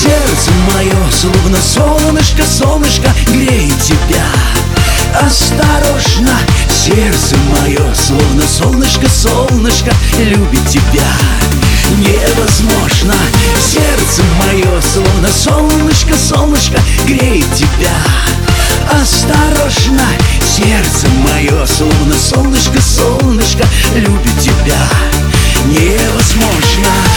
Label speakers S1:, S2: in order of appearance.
S1: Сердце мое, словно солнышко, солнышко греет тебя. Осторожно, сердце мое, словно солнышко, солнышко любит тебя. Невозможно, сердце мое, словно солнышко, солнышко греет тебя. Осторожно, сердце мое, словно солнышко, солнышко любит тебя. Невозможно.